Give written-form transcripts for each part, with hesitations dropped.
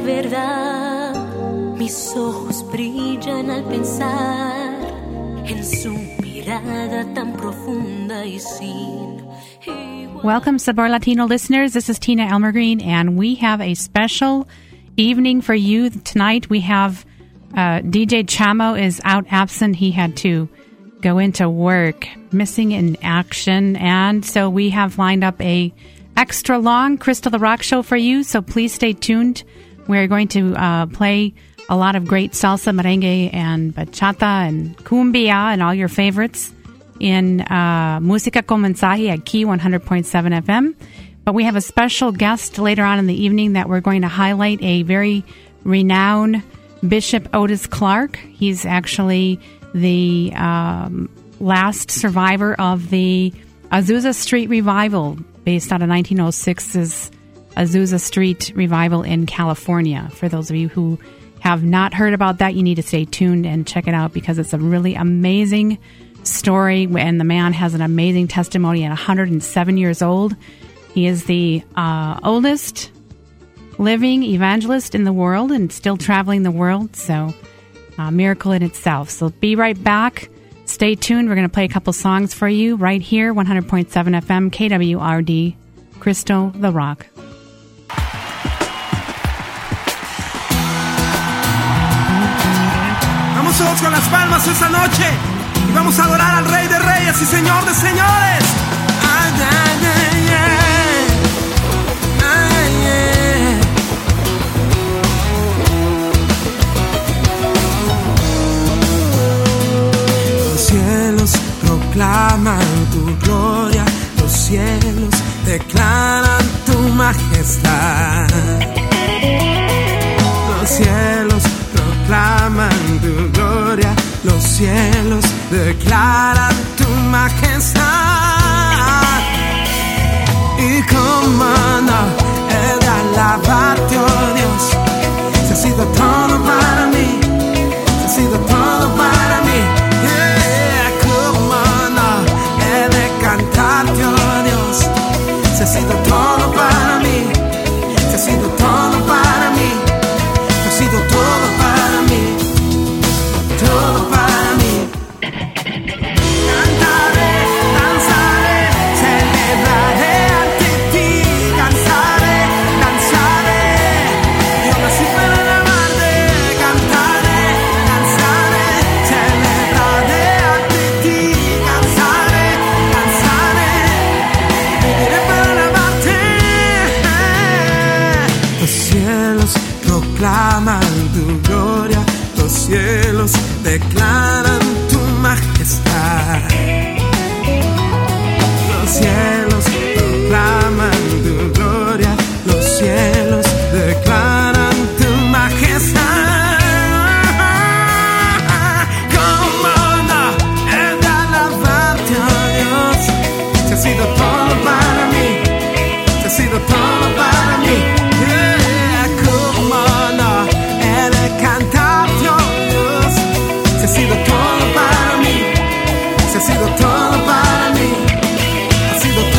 verdad. Mis ojos brillan al pensar en su mirada tan profunda y sin igual. Welcome, Sabor Latino listeners. This is Tina Elmergreen, and we have a special evening for you tonight. We have DJ Chamo is out absent. He had to go into work, missing in action, and so we have lined up a extra long Crystal the Rock show for you, so please stay tuned. We're going to play a lot of great salsa, merengue, and bachata, and cumbia, and all your favorites in Música con Mensaje at Key 100.7 FM. But we have a special guest later on in the evening that we're going to highlight, a very renowned Bishop Otis Clark. He's actually the last survivor of the Azusa Street Revival, based out of 1906's Azusa Street Revival in California. For those of you who have not heard about that, you need to stay tuned and check it out because it's a really amazing story, and the man has an amazing testimony at 107 years old. He is the oldest living evangelist in the world and still traveling the world, so a miracle in itself. So be right back. Stay tuned. We're going to play a couple songs for you right here, 100.7 FM, KWRD, Crystal the Rock. Vamos todos con las palmas esta noche y vamos a adorar al Rey de Reyes y Señor de Señores. Ay, ay, ay, ay, ay. Los cielos proclaman tu gloria, los cielos declaran tu majestad. Los cielos proclaman tu gloria, los cielos declaran tu majestad. Y como no he de alabarte, oh Dios, si ha sido todo para mí, si ha sido todo para mí. Yeah, como no he de cantarte, oh Dios, si ha sido todo para mí, si ha sido todo para mí, si ha sido todo para mí, todo para mí. Cantaré, danzaré, celebraré ante ti, danzaré, danzaré. Yo nací para alabarte, cantaré, danzaré, celebraré ante ti, danzaré, danzaré. Viviré para alabarte. Los cielos proclaman tu gloria, los cielos declaran tu majestad. Los cielos proclaman tu gloria, los cielos declaran tu majestad. Como no he de alabarte, oh Dios, si ha sido todo para mí, si ha sido todo para mí. Yeah, como no he de cantarte, oh Dios, si ha sido todo para mí, si ha sido todo para mí, ha sido todo.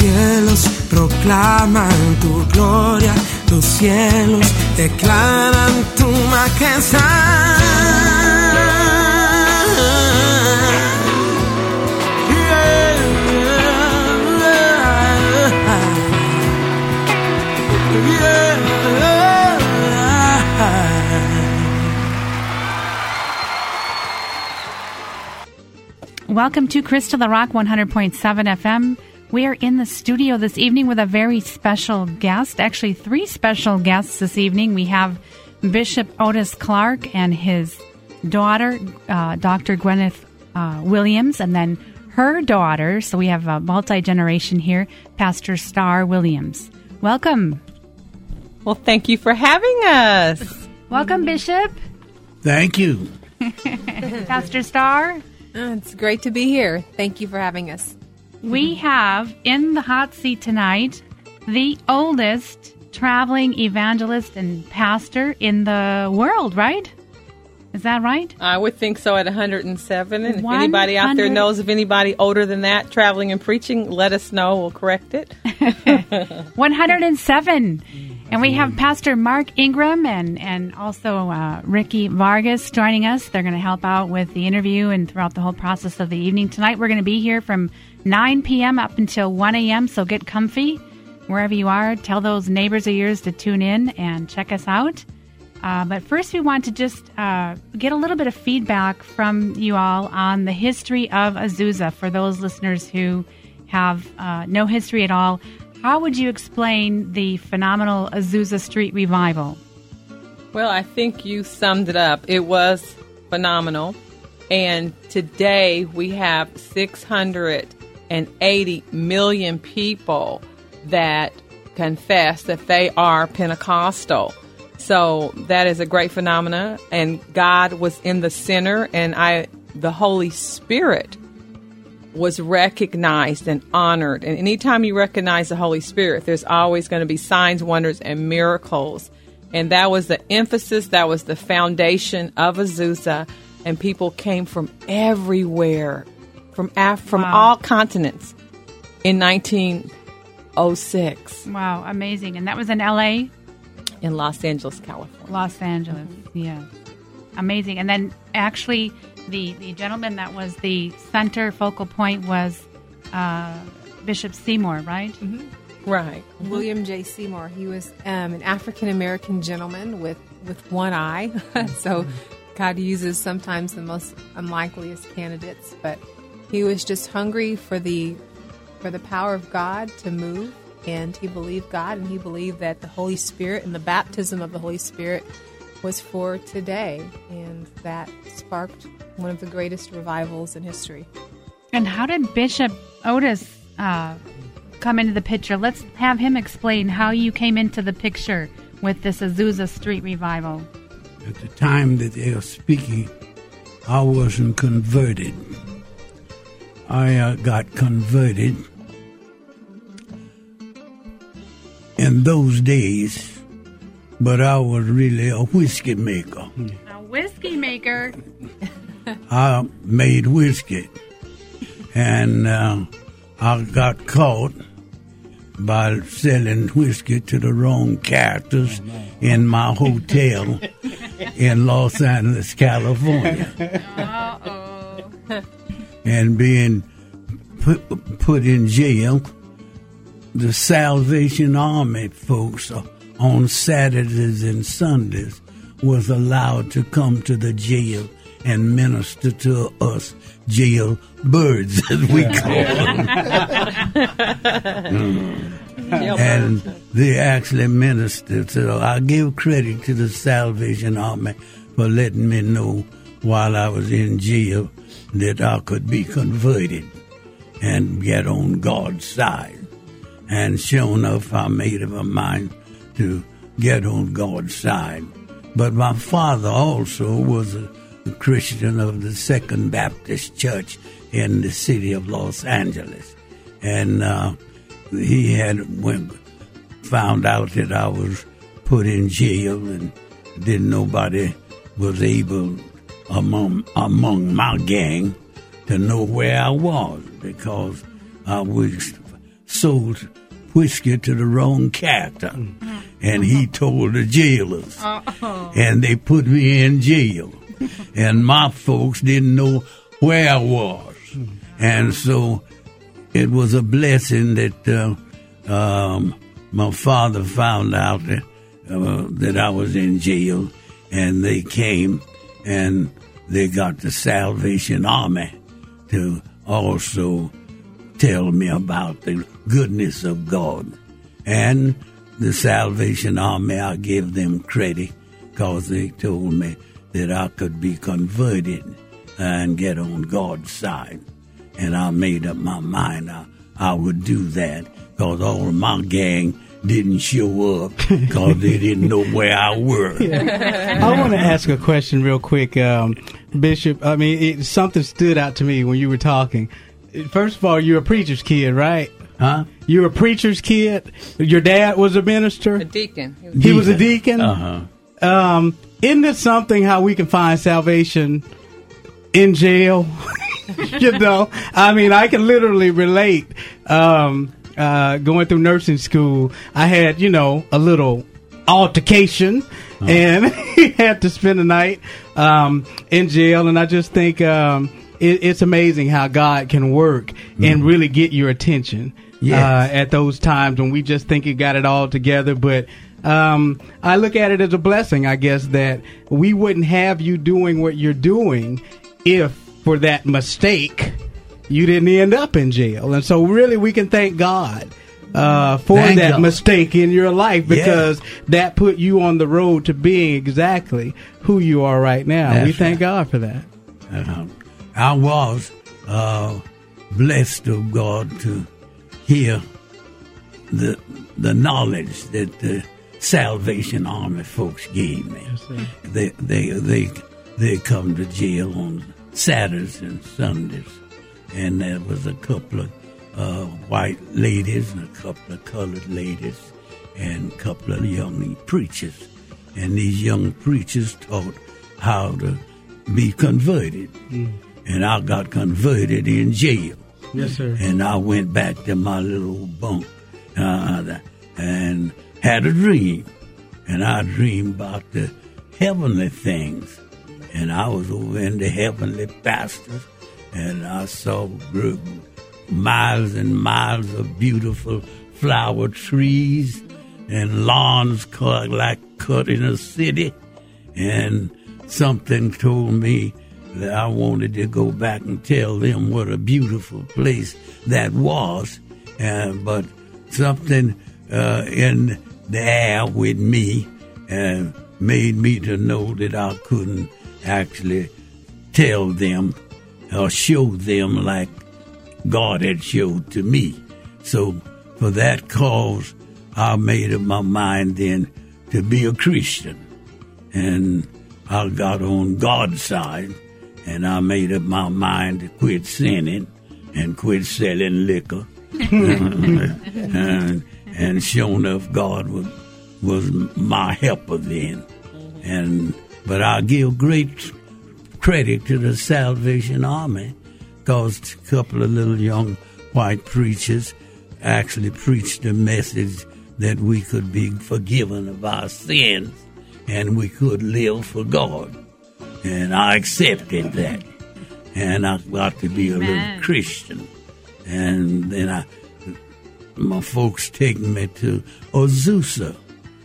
cielos proclaman tu gloria, los cielos declaran tu majestad. Welcome to Crystal the Rock 100.7 FM. We are in the studio this evening with a very special guest, actually 3 special guests this evening. We have Bishop Otis Clark and his daughter, Dr. Gwyneth Williams, and then her daughter. So we have a multi-generation here, Pastor Star Williams. Welcome. Well, thank you for having us. Welcome, Bishop. Thank you. Pastor Star. It's great to be here. Thank you for having us. We have in the hot seat tonight the oldest traveling evangelist and pastor in the world, right? Is that right? I would think so at 107. And if anybody out there knows of anybody older than that traveling and preaching, let us know. We'll correct it. 107. And we have Pastor Mark Ingram and also Ricky Vargas joining us. They're going to help out with the interview and throughout the whole process of the evening. Tonight we're going to be here from 9 p.m. up until 1 a.m., so get comfy wherever you are. Tell those neighbors of yours to tune in and check us out. But first we want to just get a little bit of feedback from you all on the history of Azusa. For those listeners who have no history at all, how would you explain the phenomenal Azusa Street Revival? Well, I think you summed it up. It was phenomenal. And today we have 680 million people that confess that they are Pentecostal. So that is a great phenomena. And God was in the center, and the Holy Spirit was recognized and honored. And anytime you recognize the Holy Spirit, there's always going to be signs, wonders, and miracles. And that was the emphasis, that was the foundation of Azusa. And people came from everywhere, from all continents in 1906. Wow, amazing. And that was in L.A.? In Los Angeles, California. Los Angeles, yeah. Amazing. And then actually the gentleman that was the center focal point was Bishop Seymour, right? Mm-hmm. Right. Mm-hmm. William J. Seymour. He was an African-American gentleman with one eye. So God uses sometimes the most unlikeliest candidates. But he was just hungry for the power of God to move. And he believed God, and he believed that the Holy Spirit and the baptism of the Holy Spirit was for today. And that sparked one of the greatest revivals in history. And how did Bishop Otis come into the picture? Let's have him explain how you came into the picture with this Azusa Street Revival. At the time that they were speaking, I wasn't converted. I got converted in those days, but I was really a whiskey maker. A whiskey maker? I made whiskey, and I got caught by selling whiskey to the wrong characters in my hotel in Los Angeles, California. Uh-oh. And being put in jail. The Salvation Army folks on Saturdays and Sundays was allowed to come to the jail and minister to us jail birds, as we call them. And they actually ministered. So I give credit to the Salvation Army for letting me know while I was in jail that I could be converted and get on God's side. And sure enough, I made up my mind to get on God's side. But my father also was a Christian of the Second Baptist Church in the city of Los Angeles. And he had found out that I was put in jail, and then nobody was able among my gang to know where I was, because I was sold whiskey to the wrong character. And he told the jailers. And they put me in jail. And my folks didn't know where I was. And so it was a blessing that my father found out that I was in jail. And they came and they got the Salvation Army to also tell me about the goodness of God. And the Salvation Army, I give them credit because they told me that I could be converted and get on God's side. And I made up my mind I would do that because all of my gang didn't show up because they didn't know where I were. I want to ask a question real quick, Bishop. I mean, something stood out to me when you were talking. First of all, you're a preacher's kid, right? Huh? You're a preacher's kid? Your dad was a minister? A deacon. He was a deacon? Uh-huh. Isn't it something how we can find salvation in jail? You know, I mean, I can literally relate. Going through nursing school, I had, a little altercation and had to spend the night in jail. And I just think it's amazing how God can work and really get your attention at those times when we just think you got it all together. But I look at it as a blessing, I guess, that we wouldn't have you doing what you're doing if for that mistake you didn't end up in jail. And so really we can thank God for that mistake in your life because that put you on the road to being exactly who you are right now. That's we thank God for that. I was blessed of God to hear the knowledge that the Salvation Army folks gave me. Yes, they come to jail on Saturdays and Sundays. And there was a couple of white ladies and a couple of colored ladies and a couple of young preachers. And these young preachers taught how to be converted. And I got converted in jail. Yes, sir. And I went back to my little bunk and had a dream. And I dreamed about the heavenly things. And I was over in the heavenly pastures. And I saw miles and miles of beautiful flower trees and lawns cut in a city. And something told me that I wanted to go back and tell them what a beautiful place that was. But something in the air with me made me to know that I couldn't actually tell them or show them like God had showed to me. So for that cause, I made up my mind then to be a Christian. And I got on God's side, and I made up my mind to quit sinning and quit selling liquor. and sure enough, God was my helper then. But I give great credit to the Salvation Army because a couple of little young white preachers actually preached a message that we could be forgiven of our sins and we could live for God. And I accepted that. And I got to be a little Christian. And then my folks taken me to Azusa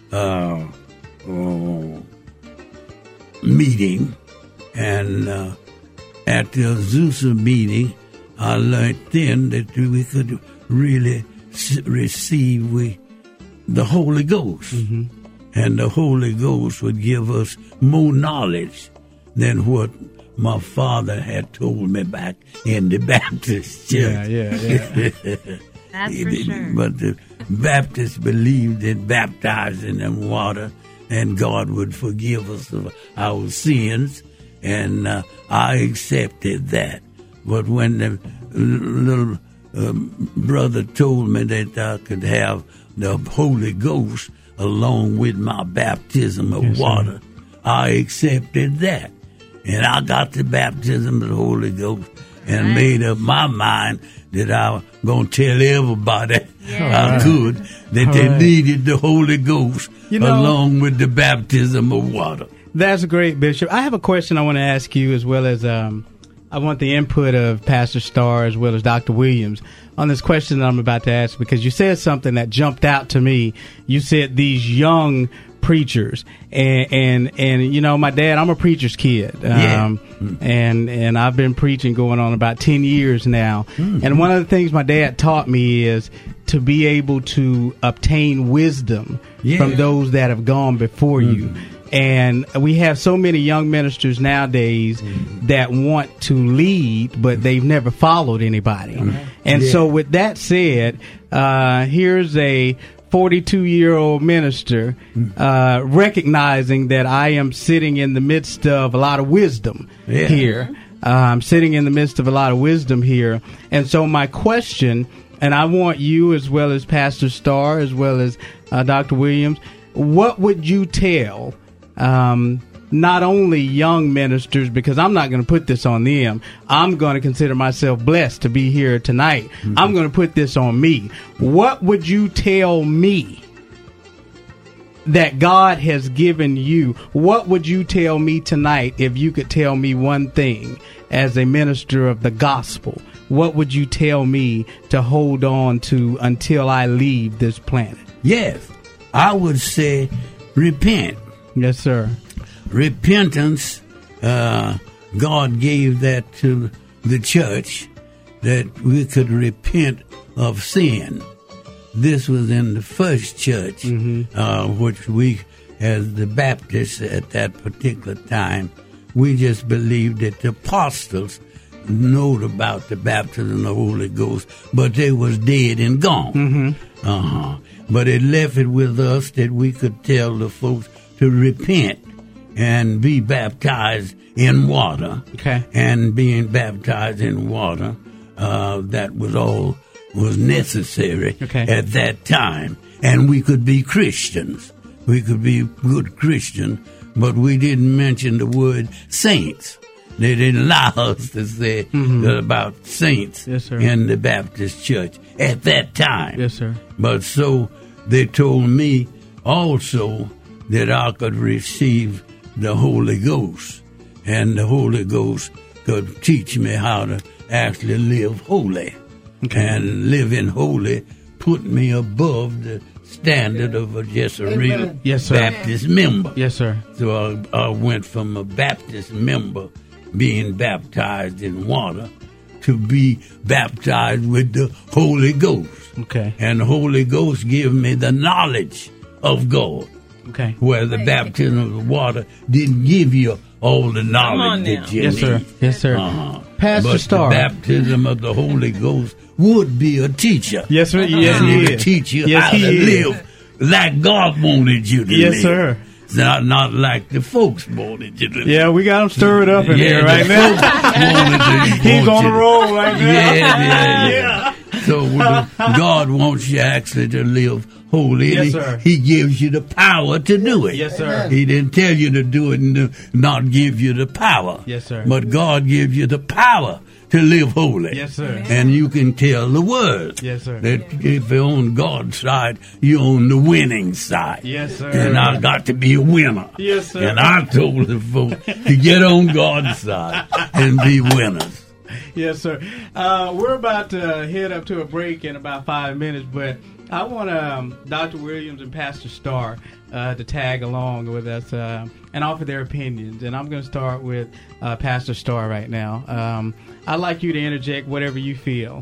meeting. And at the Azusa meeting, I learned then that we could really receive the Holy Ghost. Mm-hmm. And the Holy Ghost would give us more knowledge than what my father had told me back in the Baptist church. Yeah. That's for sure. But the Baptists believed in baptizing in water and God would forgive us of our sins. And I accepted that. But when the little brother told me that I could have the Holy Ghost along with my baptism of water, I accepted that. And I got the baptism of the Holy Ghost and made up my mind that I was going to tell everybody I could that they needed the Holy Ghost along with the baptism of water. That's great, Bishop. I have a question I want to ask you, as well as I want the input of Pastor Starr as well as Dr. Williams on this question that I'm about to ask, because you said something that jumped out to me. You said these young preachers, and you know, my dad, I'm a preacher's kid, and I've been preaching going on about 10 years now. And one of the things my dad taught me is to be able to obtain wisdom from those that have gone before you. And we have so many young ministers nowadays that want to lead, but they've never followed anybody. And so with that said, here's a 42-year-old minister recognizing that I am sitting in the midst of a lot of wisdom here. I'm sitting in the midst of a lot of wisdom here. And so my question, and I want you as well as Pastor Starr as well as Dr. Williams, what would you tell not only young ministers, because I'm not going to put this on them. I'm going to consider myself blessed to be here tonight. I'm going to put this on me. What would you tell me that God has given you? What would you tell me tonight if you could tell me one thing as a minister of the gospel? What would you tell me to hold on to until I leave this planet? Yes, I would say repent. Yes, sir. Repentance, God gave that to the church, that we could repent of sin. This was in the first church, which we, as the Baptists at that particular time, we just believed that the apostles knowed about the baptism of the Holy Ghost, but they was dead and gone. But it left it with us that we could tell the folks to repent and be baptized in water. And being baptized in water, that was all was necessary at that time. And we could be Christians. We could be good Christians, but we didn't mention the word saints. They didn't allow us to say about saints in the Baptist church at that time. Yes, sir. But so they told me also that I could receive the Holy Ghost, and the Holy Ghost could teach me how to actually live holy. And living holy put me above the standard of just a real Baptist member. Yes, sir. So I went from a Baptist member being baptized in water to be baptized with the Holy Ghost. And the Holy Ghost gave me the knowledge of God. Where the baptism of the water didn't give you all the knowledge that you need. Yes, sir. Pastor Starr. The baptism of the Holy Ghost would be a teacher. Yes, sir. Yes, he would teach you how to live like God wanted you to live. Yes, sir. Not like the folks wanted you to live. Yeah, we got him stirred up in here right now. He's on the roll right now. Yeah. So God wants you actually to live holy. Yes, sir. He gives you the power to do it. Yes, sir. He didn't tell you to do it and not give you the power. Yes, sir. But God gives you the power to live holy. Yes, sir. And you can tell the word. Yes, sir. That if you're on God's side, you're on the winning side. Yes, sir. And I got to be a winner. Yes, sir. And I told the folks to get on God's side and be winners. Yes, sir. We're about to head up to a break in about 5 minutes, but I want Dr. Williams and Pastor Starr to tag along with us and offer their opinions. And I'm going to start with Pastor Starr right now. I'd like you to interject whatever you feel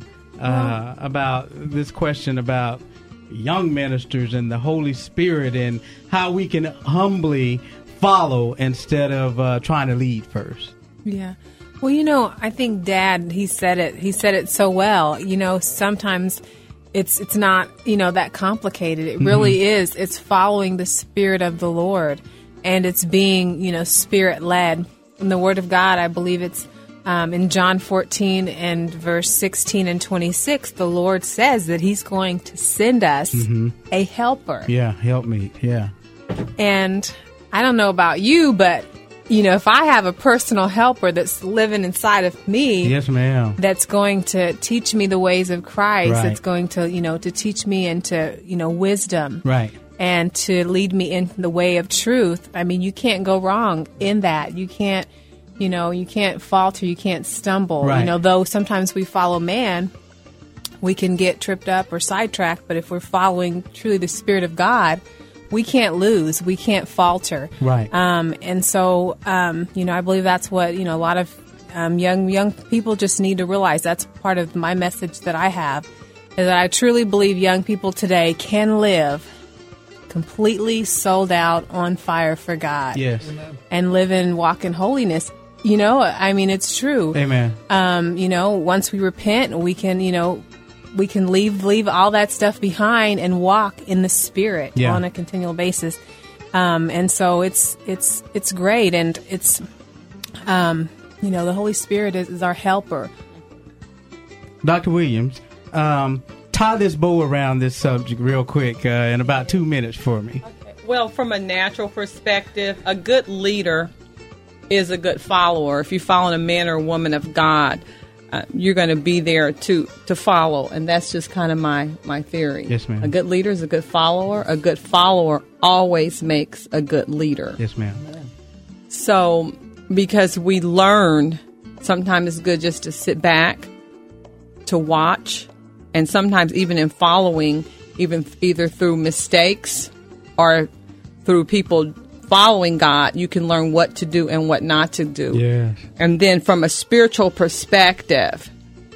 about this question about young ministers and the Holy Spirit and how we can humbly follow instead of trying to lead first. Yeah. Well, you know, I think Dad, he said it so well. You know, sometimes it's not, you know, that complicated. It really is. It's following the Spirit of the Lord, and it's being, you know, Spirit led. In the Word of God, I believe it's in John 14 and verse 16 and 26, the Lord says that He's going to send us a helper. Yeah, help me. Yeah. And I don't know about you, but if I have a personal helper that's living inside of me, Yes, ma'am. that's going to teach me the ways of Christ, Right. that's going to, to teach me into, wisdom. Right. And to lead me in the way of truth. I mean, you can't go wrong in that. You can't, you can't falter, you can't stumble. Right. Though sometimes we follow man, we can get tripped up or sidetracked, but if we're following truly the Spirit of God, we can't lose, we can't falter. Right. And so, I believe that's what, a lot of young people just need to realize. That's part of my message that I have, is that I truly believe young people today can live completely sold out, on fire for God. Yes. And live and walk in holiness. It's true. Amen. Once we repent, we can, we can leave all that stuff behind and walk in the Spirit on a continual basis. And so it's great. And it's, the Holy Spirit is our helper. Dr. Williams, tie this bow around this subject real quick in about 2 minutes for me. Well, from a natural perspective, a good leader is a good follower. If you're following a man or a woman of God, you're going to be there to follow. And that's just kind of my theory. Yes, ma'am. A good leader is a good follower. A good follower always makes a good leader. Yes, ma'am. So, because we learn, sometimes it's good just to sit back, to watch, and sometimes even in following, either through mistakes or through people following God, you can learn what to do and what not to do. Yes. And then from a spiritual perspective,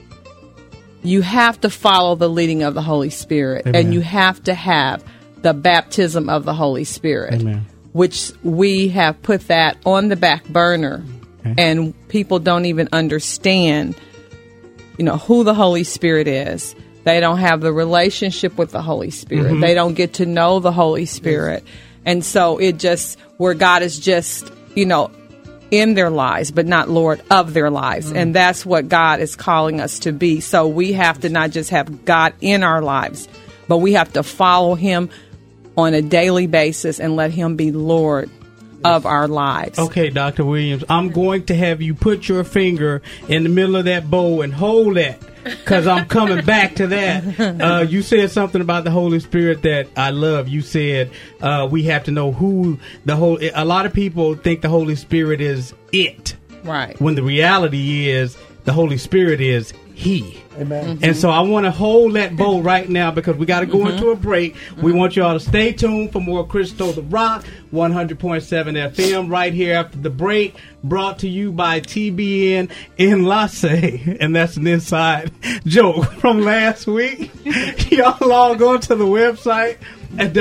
you have to follow the leading of the Holy Spirit. Amen. And you have to have the baptism of the Holy Spirit. Amen. Which we have put that on the back burner. Okay. And people don't even understand, who the Holy Spirit is. They don't have the relationship with the Holy Spirit. Mm-hmm. They don't get to know the Holy Spirit. And so where God is just, in their lives, but not Lord of their lives. Mm-hmm. And that's what God is calling us to be. So we have to not just have God in our lives, but we have to follow Him on a daily basis and let Him be Lord of our lives. Okay, Dr. Williams, I'm going to have you put your finger in the middle of that bowl and hold that, because I'm coming back to that. You said something about the Holy Spirit that I love. You said we have to know who a lot of people think the Holy Spirit is it. Right. When the reality is the Holy Spirit is He. Amen. And so I want to hold that bowl right now, because we got to go into a break. We want you all to stay tuned for more Crystal the Rock, 100.7 FM right here after the break, brought to you by TBN Enlace. And that's an inside joke from last week. Y'all log on to the website at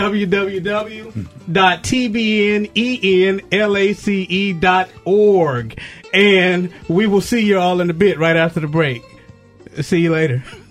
www.tbnenlace.org. And we will see you all in a bit right after the break. See you later.